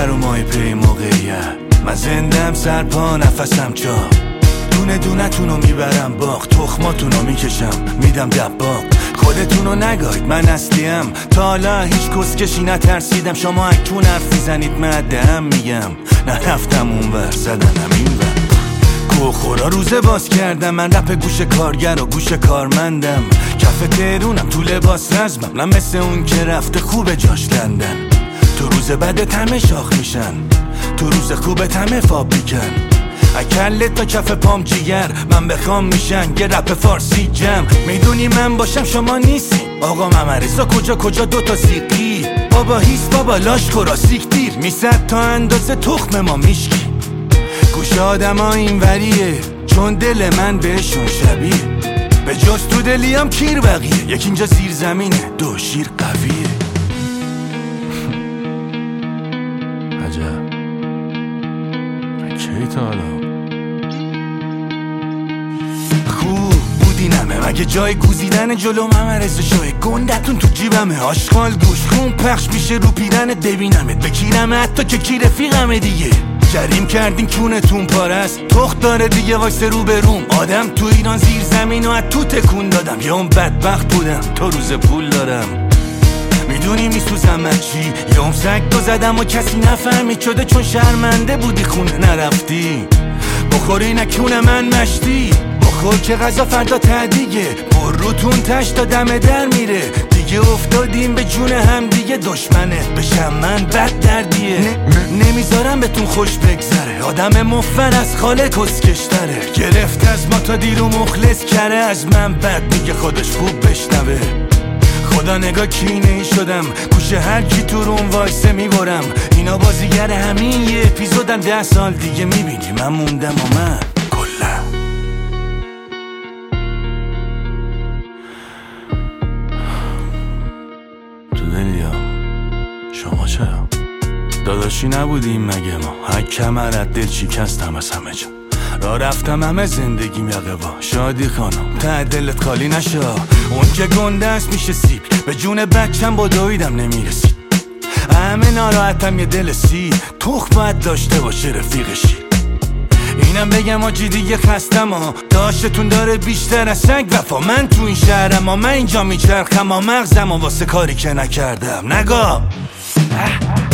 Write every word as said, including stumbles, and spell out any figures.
رو مای پی موقعیت. من زندم سرپا نفسم چا، دونه دونه تونو میبرم باغ، تخماتونو میکشم میدم دباغ. خودتونو نگاید من اصلیم، تا حالا هیچ کسکشی نترسیدم. شما اکتون حرف میزنید مدهم میگم، نرفتم اونور زدنم اینور. کوخورا روزه باز کردم، من رپ گوش کارگر و گوش کارمندم. کف تهرونم تو لباس رزمم، نه مثل اون که رفته خوب جاش لندن. تو روز بدت همه شاخ میشن، تو روز خوبت همه فاب میکن. اکله تا کف پام جیگر، من بخوام میشن یه رپ فارسی جم. میدونی من باشم شما نیستی، آقا ممرزا کجا کجا دوتا سیقی. بابا هیس بابا لاش خورا سیک دیر، میزد تا اندازه تخم ما میشکی. گوش آدم ها این وریه، چون دل من بهشون شبیه. به جز تو دلیم کیر بقیه، یکی اینجا زیر زمینه دو شیر قویه. عجب کی تا حالا خوب بودی نمه، مگه جای گوزیدن جلو ممرز شای گندتون تو جیبمه. آشغال گوش خون پخش میشه رو پیرنت، ببینمت بکیرمه حتی که کی رفیقمه دیگه. جریم کردین کونتون پارست، تخت داره دیگه وایسه رو به روم. آدم تو ایران زیر زمین و از تو تکون دادم، یا اون بدبخت بودم تا روز پول دارم. میدونی میسوزم من چی، یا اون سگ دو زدم و کسی نفهمید شده چون شرمنده بودی خونه نرفتی. بخوری نکونه من مشتی، بخور که غذا فردا تدیگه. بر روتون تش تا دم در میره، دیگه افتادیم به جون هم دیگه. دشمنت بشم من بد دردیه، نمیذارم بهتون خوش بگذره. آدم مفر از خاله کسکشتره، گرفت از ما تا دیرو مخلص کره. از من بد میگه خودش خوب بشنوه. خدا نگاه کینه ای شدم، گوشه هر کی تو روم وایسه میبرم. اینا بازیگر همین یه اپیزودن، ده سال دیگه میبینی من موندم و من کلا. تو دلیام شما چرا داداشی نبودیم مگه ما؟ هک کمرت دل شکستم از همه جا، را رفتم همه زندگیم یقه با. شادی خانم ته دلت خالی نشا، اون که گنده است میشه سیب. به جون بچم با دویدم نمیرسید، همه ناراحتم یه دل سی. تخم باید داشته باشه رفیقشی. اینم بگم آجی دیگه خستم ها، داشتتون داره بیشتر از سگ وفا. من تو این شهرم ها، من اینجا میچرخم ها، مغزم ها واسه کاری که نکردم نگاه.